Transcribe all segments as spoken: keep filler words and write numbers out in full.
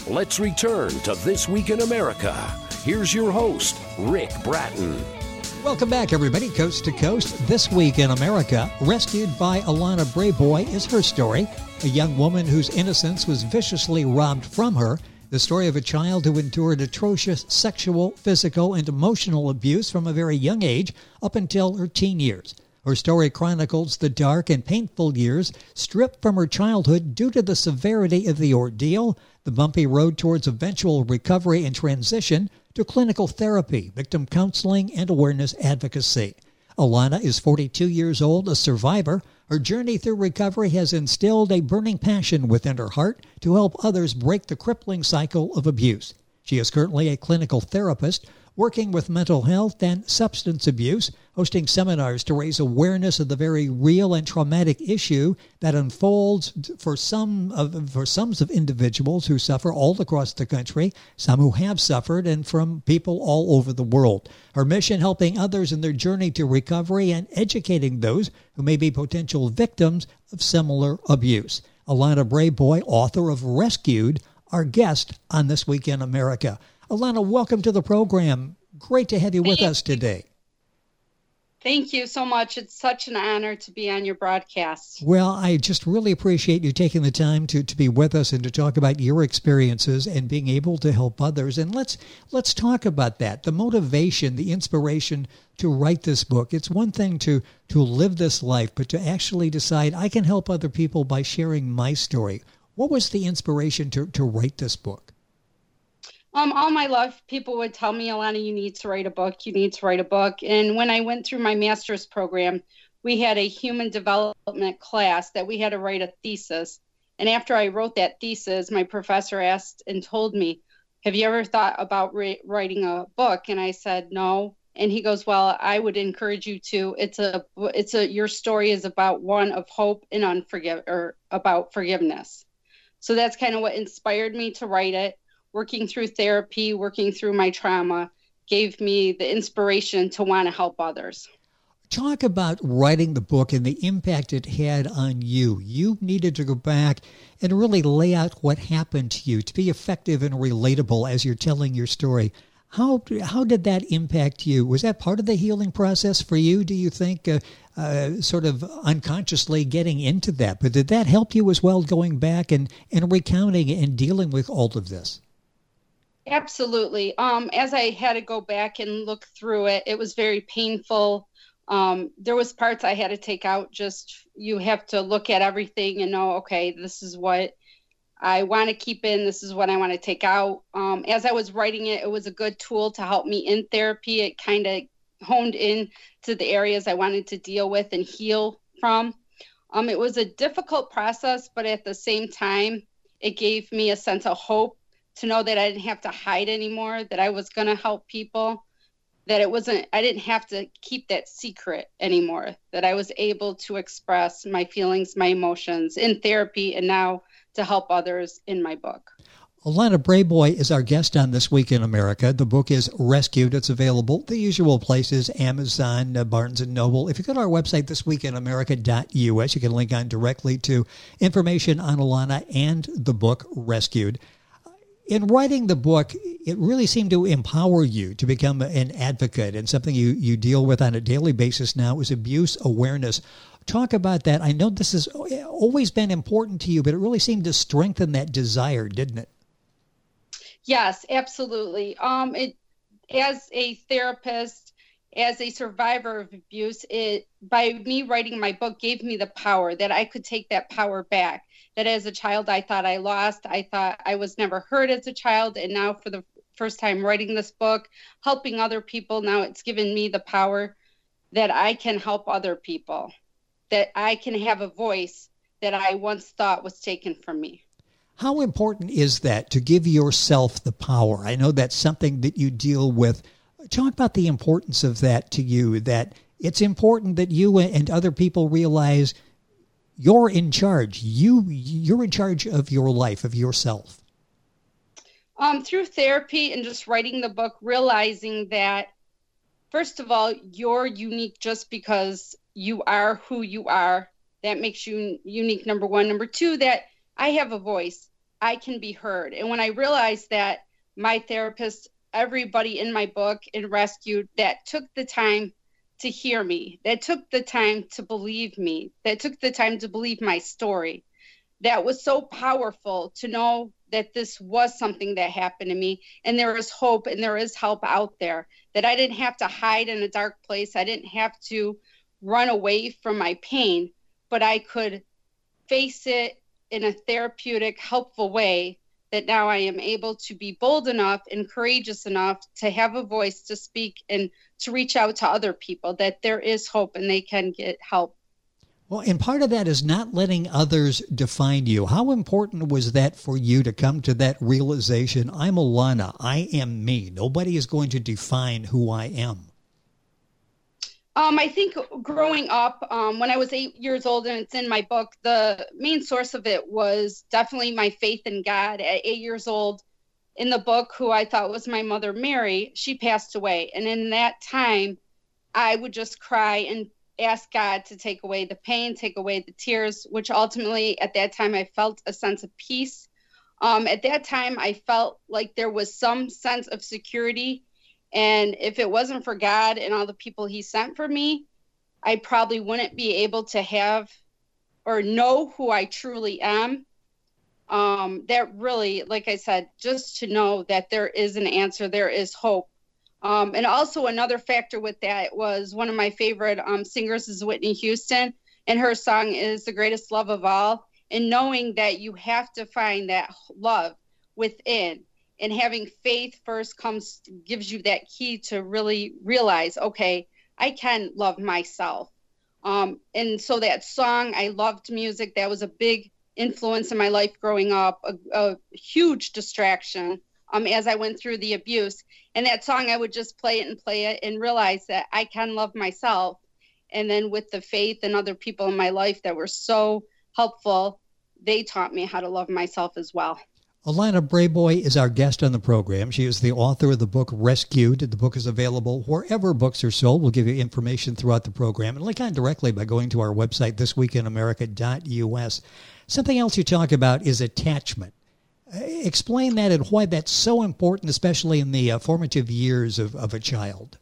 Let's return to This Week in America. Here's your host, Rick Bratton. Welcome back, everybody. Coast to Coast. This Week in America, rescued by Alana Brayboy is her story. A young woman whose innocence was viciously robbed from her. The story of a child who endured atrocious sexual, physical, and emotional abuse from a very young age up until her teen years. Her story chronicles the dark and painful years stripped from her childhood due to the severity of the ordeal, the bumpy road towards eventual recovery and transition to clinical therapy, victim counseling, and awareness advocacy. Alana is forty-two years old, a survivor. Her journey through recovery has instilled a burning passion within her heart to help others break the crippling cycle of abuse. She is currently a clinical therapist, working with mental health and substance abuse, hosting seminars to raise awareness of the very real and traumatic issue that unfolds for some of for some of individuals who suffer all across the country, some who have suffered, and from people all over the world. Her mission, helping others in their journey to recovery and educating those who may be potential victims of similar abuse. Alana Brayboy, author of Rescued, our guest on This Week in America. Alana, welcome to the program. Great to have you with us today. Thank you so much. It's such an honor to be on your broadcast. Well, I just really appreciate you taking the time to, to be with us and to talk about your experiences and being able to help others. And let's let's talk about that, the motivation, the inspiration to write this book. It's one thing to, to live this life, but to actually decide I can help other people by sharing my story. What was the inspiration to, to write this book? Um, all my life, people would tell me, Alana, you need to write a book. You need to write a book. And when I went through my master's program, we had a human development class that we had to write a thesis. And after I wrote that thesis, my professor asked and told me, have you ever thought about re- writing a book? And I said, no. And he goes, well, I would encourage you to. It's a, it's a, your story is about one of hope and unforgive, or about forgiveness. So that's kind of what inspired me to write it. Working through therapy, working through my trauma gave me the inspiration to want to help others. Talk about writing the book and the impact it had on you. You needed to go back and really lay out what happened to you to be effective and relatable as you're telling your story. How how did that impact you? Was that part of the healing process for you, do you think, uh, uh, sort of unconsciously getting into that? But did that help you as well, going back and, and recounting and dealing with all of this? Absolutely. Um, as I had to go back and look through it, it was very painful. Um, there was parts I had to take out. Just, you have to look at everything and know, okay, this is what I want to keep in. This is what I want to take out. Um, as I was writing it, it was a good tool to help me in therapy. It kind of honed in to the areas I wanted to deal with and heal from. Um, it was a difficult process, but at the same time, it gave me a sense of hope to know that I didn't have to hide anymore, that I was going to help people, that it wasn't, I didn't have to keep that secret anymore, that I was able to express my feelings, my emotions in therapy, and now to help others in my book. Alana Brayboy is our guest on This Week in America. The book is Rescued. It's available the usual places, Amazon, uh, Barnes and Noble. If you go to our website, this week in america dot u s, you can link on directly to information on Alana and the book Rescued. In writing the book, it really seemed to empower you to become an advocate, and something you, you deal with on a daily basis now is abuse awareness. Talk about that. I know this has always been important to you, but it really seemed to strengthen that desire, didn't it? Yes, absolutely. Um, it, as a therapist, as a survivor of abuse, it, by me writing my book, gave me the power that I could take that power back. That as a child, I thought I lost. I thought I was never heard as a child. And now for the first time writing this book, helping other people, now it's given me the power that I can help other people, that I can have a voice that I once thought was taken from me. How important is that, to give yourself the power? I know that's something that you deal with. Talk about the importance of that to you, that it's important that you and other people realize you're in charge. You, you're in charge of your life, of yourself. Um, through therapy and just writing the book, realizing that, first of all, you're unique just because you are who you are. That makes you unique, number one. Number two, that I have a voice. I can be heard. And when I realized that, my therapist, everybody in my book in Rescued, that took the time to hear me, that took the time to believe me, that took the time to believe my story, that was so powerful to know that this was something that happened to me, and there is hope and there is help out there, that I didn't have to hide in a dark place. I didn't have to run away from my pain, but I could face it in a therapeutic, helpful way, that now I am able to be bold enough and courageous enough to have a voice to speak and to reach out to other people, that there is hope and they can get help. Well, and part of that is not letting others define you. How important was that for you to come to that realization? I'm Alana. I am me. Nobody is going to define who I am. Um, I think growing up, um, when I was eight years old, and it's in my book, the main source of it was definitely my faith in God. At eight years old, in the book, who I thought was my mother, Mary, she passed away. And in that time, I would just cry and ask God to take away the pain, take away the tears, which ultimately at that time I felt a sense of peace. Um, at that time, I felt like there was some sense of security. And if it wasn't for God and all the people he sent for me, I probably wouldn't be able to have or know who I truly am. Um, that really, like I said, just to know that there is an answer, there is hope. Um, and also another factor with that was one of my favorite um, singers is Whitney Houston, and her song is The Greatest Love of All. And knowing that you have to find that love within, and having faith first comes, gives you that key to really realize, okay, I can love myself. Um, and so that song, I loved music. That was a big influence in my life growing up, a, a huge distraction um, as I went through the abuse. And that song, I would just play it and play it and realize that I can love myself. And then with the faith and other people in my life that were so helpful, they taught me how to love myself as well. Alana Brayboy is our guest on the program. She is the author of the book Rescued. The book is available wherever books are sold. We'll give you information throughout the program, and link on directly by going to our website, this week in america dot u s. Something else you talk about is attachment. Explain that and why that's so important, especially in the uh, formative years of, of a child.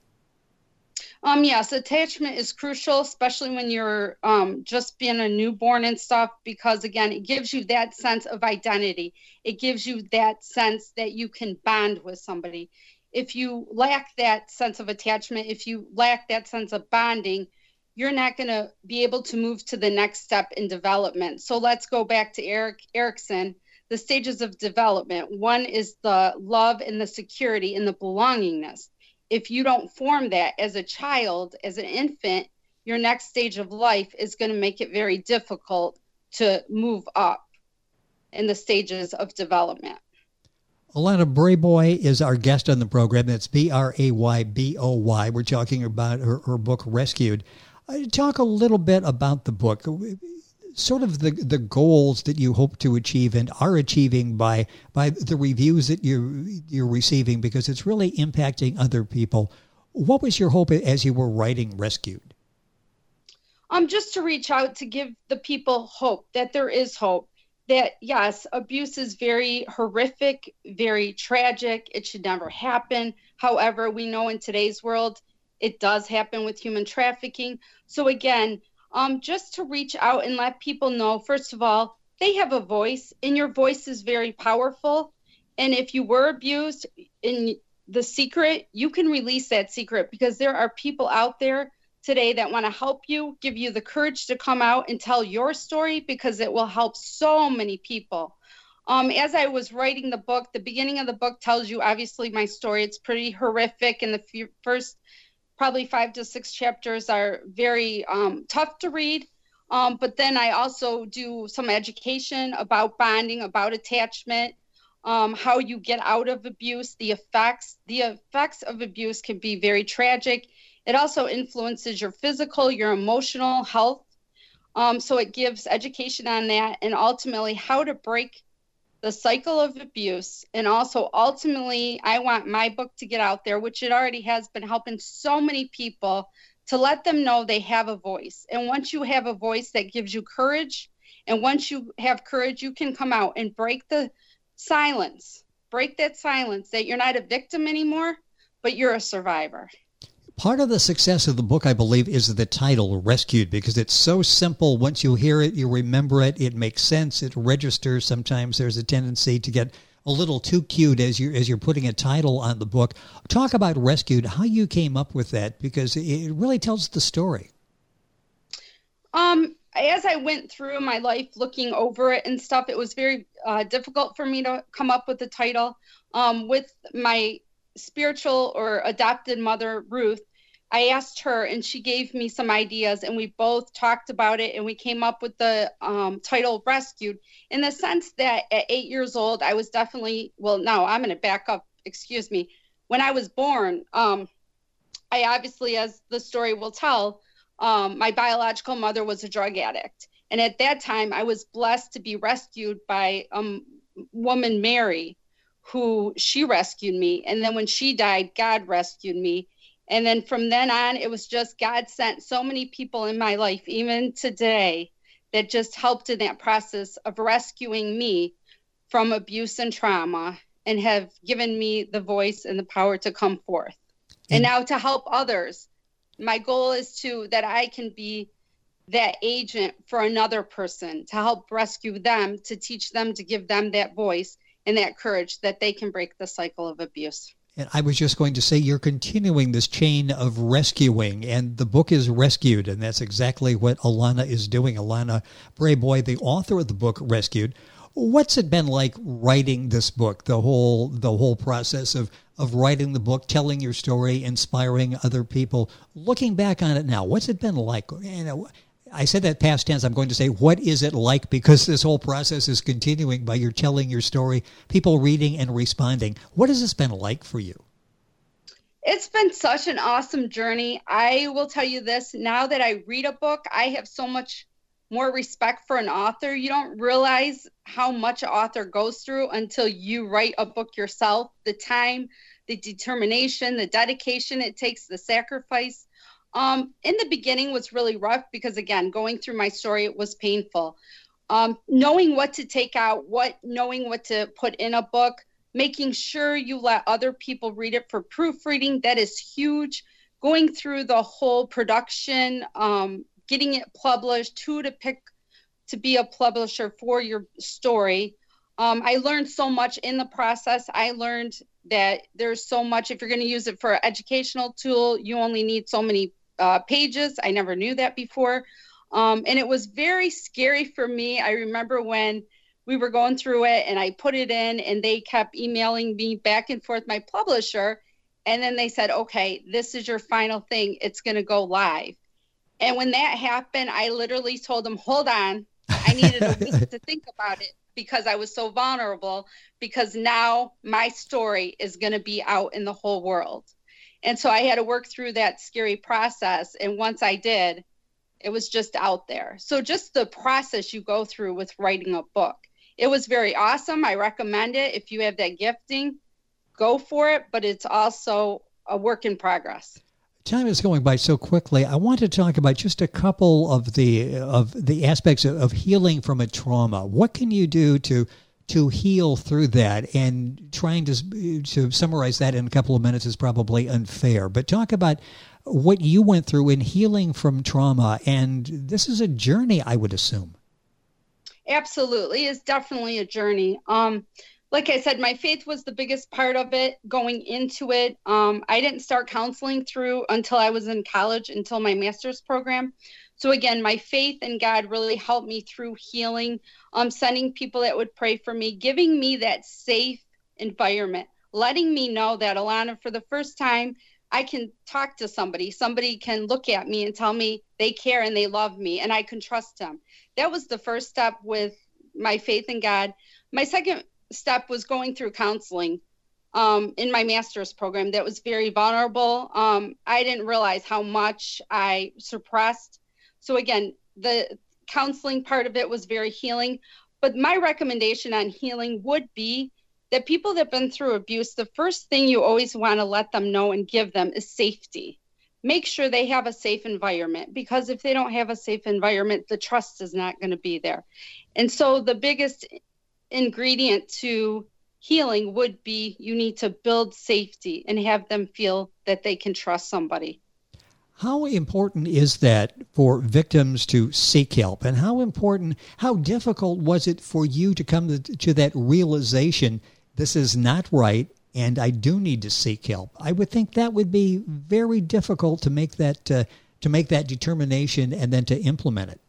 Um, yes, attachment is crucial, especially when you're um, just being a newborn and stuff, because, again, it gives you that sense of identity. It gives you that sense that you can bond with somebody. If you lack that sense of attachment, if you lack that sense of bonding, you're not going to be able to move to the next step in development. So let's go back to Erik Erikson, the stages of development. One is the love and the security and the belongingness. If you don't form that as a child, as an infant, your next stage of life is going to make it very difficult to move up in the stages of development. Alana Brayboy is our guest on the program. That's B R A Y B O Y. We're talking about her, her book, Rescued. Uh, talk a little bit about the book, sort of the, the goals that you hope to achieve and are achieving by by the reviews that you're, you're receiving, because it's really impacting other people. What was your hope as you were writing Rescued? Um, just to reach out to give the people hope, that there is hope, that yes, abuse is very horrific, very tragic. It should never happen. However, we know in today's world, it does happen with human trafficking. So again, Um, just to reach out and let people know, first of all, they have a voice, and your voice is very powerful. And if you were abused in the secret, you can release that secret, because there are people out there today that want to help you, give you the courage to come out and tell your story, because it will help so many people. Um, as I was writing the book, the beginning of the book tells you, obviously, my story. It's pretty horrific, and the f- first probably five to six chapters are very um, tough to read. Um, but then I also do some education about bonding, about attachment, um, how you get out of abuse, the effects. The effects of abuse can be very tragic. It also influences your physical, your emotional health. Um, so it gives education on that, and ultimately how to break the cycle of abuse. And also ultimately, I want my book to get out there, which it already has been, helping so many people, to let them know they have a voice. And once you have a voice, that gives you courage And once you have courage, you can come out and break the silence, break that silence that you're not a victim anymore, but you're a survivor. Part of the success of the book, I believe, is the title, Rescued, because it's so simple. Once you hear it, you remember it, it makes sense, it registers. Sometimes there's a tendency to get a little too cute as you're, as you're putting a title on the book. Talk about Rescued, how you came up with that, because it really tells the story. Um, as I went through my life looking over it and stuff, it was very uh, difficult for me to come up with the title. Um, with my spiritual or adopted mother, Ruth, I asked her and she gave me some ideas, and we both talked about it, and we came up with the um, title Rescued, in the sense that at eight years old, I was definitely, well, no, I'm going to back up, excuse me. When I was born, um, I obviously, as the story will tell, um, my biological mother was a drug addict. And at that time, I was blessed to be rescued by a um, woman, Mary, who she rescued me. And then when she died, God rescued me. And then from then on, it was just God sent so many people in my life, even today, that just helped in that process of rescuing me from abuse and trauma, and have given me the voice and the power to come forth. And, and now to help others. My goal is to, that I can be that agent for another person, to help rescue them, to teach them, to give them that voice and that courage that they can break the cycle of abuse. And I was just going to say, you're continuing this chain of rescuing, and the book is Rescued, and that's exactly what Alana is doing. Alana Brayboy, the author of the book Rescued. What's it been like writing this book, the whole the whole process of, of writing the book, telling your story, inspiring other people? Looking back on it now, what's it been like? You know, I said that past tense. I'm going to say, what is it like? Because this whole process is continuing by you're telling your story, people reading and responding. What has this been like for you? It's been such an awesome journey. I will tell you this, now that I read a book, I have so much more respect for an author. You don't realize how much an author goes through until you write a book yourself. The time, the determination, the dedication it takes, the sacrifice. Um, in the beginning was really rough because, again, going through my story, it was painful. Um, knowing what to take out, what knowing what to put in a book, making sure you let other people read it for proofreading, that is huge. Going through the whole production, um, getting it published, who to pick to be a publisher for your story. Um, I learned so much in the process. I learned that there's so much, if you're going to use it for an educational tool, you only need so many Uh, pages. I never knew that before. Um, and it was very scary for me. I remember when we were going through it and I put it in and they kept emailing me back and forth, my publisher. And then they said, okay, this is your final thing. It's going to go live. And when that happened, I literally told them, hold on. I needed a week to think about it because I was so vulnerable, because now my story is going to be out in the whole world. And so I had to work through that scary process. And once I did, it was just out there. So just the process you go through with writing a book, it was very awesome. I recommend it. If you have that gifting, go for it. But it's also a work in progress. Time is going by so quickly. I want to talk about just a couple of the of the aspects of, of healing from a trauma. What can you do to to heal through that? And trying to to summarize that in a couple of minutes is probably unfair. But talk about what you went through in healing from trauma. And this is a journey, I would assume. Absolutely. It's definitely a journey. Um, like I said, my faith was the biggest part of it going into it. Um, I didn't start counseling through until I was in college, until my master's program. So again, my faith in God really helped me through healing, um, sending people that would pray for me, giving me that safe environment, letting me know that, Alana, for the first time, I can talk to somebody. Somebody can look at me and tell me they care and they love me and I can trust them. That was the first step with my faith in God. My second step was going through counseling um, in my master's program. That was very vulnerable. Um, I didn't realize how much I suppressed. So again, the counseling part of it was very healing. But my recommendation on healing would be that people that have been through abuse, the first thing you always want to let them know and give them is safety. make sure they have a safe environment, because if they don't have a safe environment, the trust is not going to be there. And so the biggest ingredient to healing would be you need to build safety and have them feel that they can trust somebody. How important is that for victims to seek help? And how important, how difficult was it for you to come to, to that realization, this is not right, and I do need to seek help? I would think that would be very difficult to make that uh, to make that determination and then to implement it.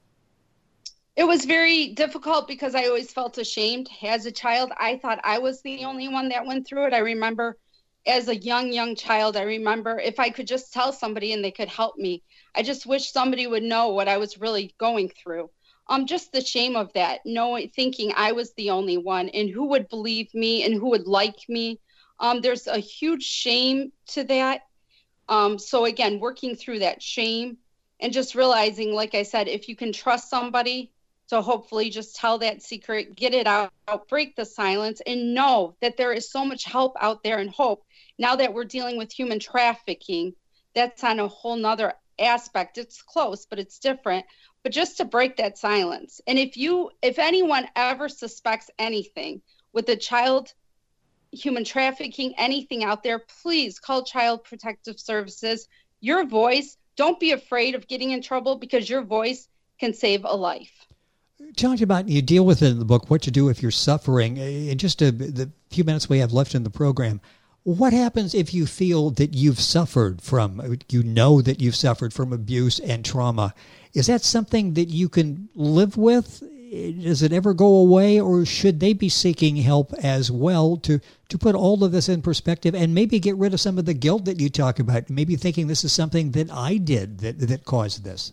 It was very difficult because I always felt ashamed. As a child, I thought I was the only one that went through it. I remember as a young, young child, I remember if I could just tell somebody and they could help me. I just wish somebody would know what I was really going through. Um, just the shame of that, knowing, thinking I was the only one, and who would believe me and who would like me. Um, there's a huge shame to that. Um, so again, working through that shame and just realizing, like I said, if you can trust somebody to hopefully just tell that secret, get it out, break the silence, and know that there is so much help out there and hope. Now that we're dealing with human trafficking, that's on a whole nother aspect. It's close, but it's different. But just to break that silence. And if you, if anyone ever suspects anything with a child human trafficking, anything out there, please call Child Protective Services. Your voice, don't be afraid of getting in trouble, because your voice can save a life. Talked about, you deal with it in the book, what to do if you're suffering. In just a, the few minutes we have left in the program, what happens if you feel that you've suffered from, you know that you've suffered from abuse and trauma? Is that something that you can live with? Does it ever go away, or should they be seeking help as well to, to put all of this in perspective and maybe get rid of some of the guilt that you talk about, maybe thinking this is something that I did that, that caused this?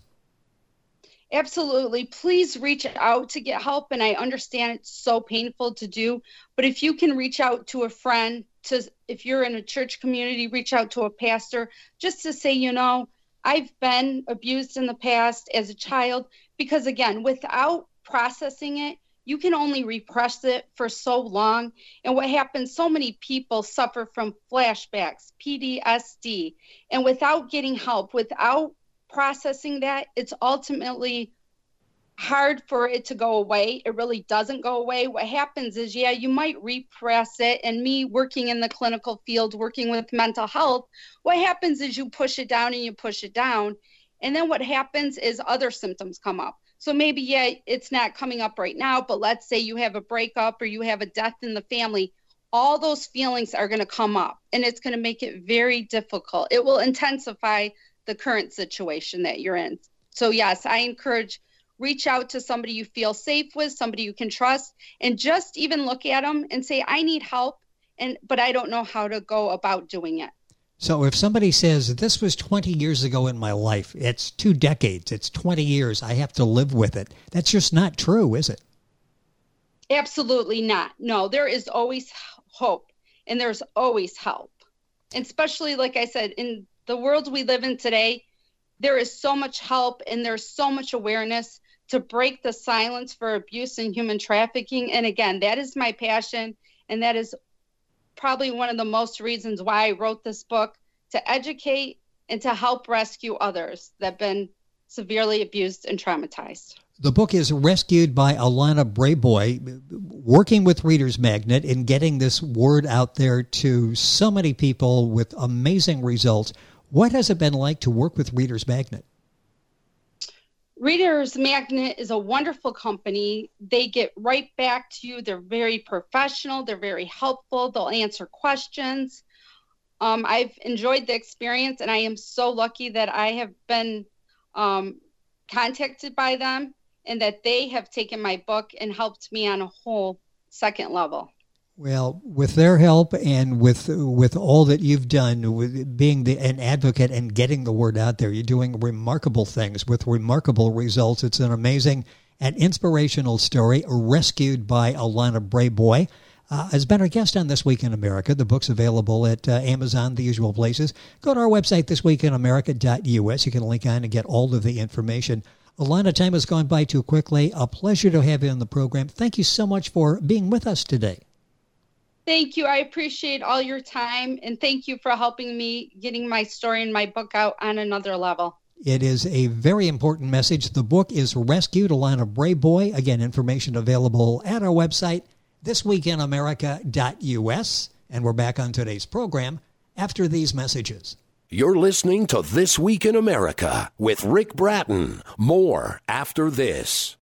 Absolutely. Please reach out to get help. And I understand it's so painful to do, but if you can reach out to a friend, to if you're in a church community, reach out to a pastor just to say, you know, I've been abused in the past as a child, because again, without processing it, you can only repress it for so long. And what happens, so many people suffer from flashbacks, P T S D, and without getting help, without processing that, it's ultimately hard for it to go away. It really doesn't go away. What happens is, yeah, you might repress it. And me working in the clinical field, working with mental health, what happens is you push it down and you push it down. And then what happens is other symptoms come up. So maybe, yeah, it's not coming up right now, but let's say you have a breakup or you have a death in the family. All those feelings are going to come up, and it's going to make it very difficult. It will intensify the current situation that you're in. So yes, I encourage, reach out to somebody you feel safe with, somebody you can trust, and just even look at them and say, I need help, and but I don't know how to go about doing it. So if somebody says, this was twenty years ago in my life, it's two decades, it's twenty years, I have to live with it, that's just not true, is it? Absolutely not. No, there is always hope, and there's always help. And especially, like I said, in the world we live in today, there is so much help and there's so much awareness to break the silence for abuse and human trafficking. And again, that is my passion, and that is probably one of the most reasons why I wrote this book, to educate and to help rescue others that have been severely abused and traumatized. The book is Rescued by Alana Brayboy, working with Reader's Magnet and getting this word out there to so many people with amazing results. What has it been like to work with Reader's Magnet? Reader's Magnet is a wonderful company. They get right back to you. They're very professional. They're very helpful. They'll answer questions. Um, I've enjoyed the experience, and I am so lucky that I have been um, contacted by them, and that they have taken my book and helped me on a whole second level. Well, with their help and with with all that you've done, with being the, an advocate and getting the word out there, you're doing remarkable things with remarkable results. It's an amazing and inspirational story, Rescued by Alana Brayboy. Uh, has been our guest on This Week in America. The book's available at uh, Amazon, the usual places. Go to our website, this week in america dot u s. You can link on and get all of the information. Alana, time has gone by too quickly. A pleasure to have you on the program. Thank you so much for being with us today. Thank you. I appreciate all your time, and thank you for helping me getting my story and my book out on another level. It is a very important message. The book is Rescued, Alana Brayboy. Again, information available at our website, this week in america dot u s. And we're back on today's program after these messages. You're listening to This Week in America with Rick Bratton. More after this.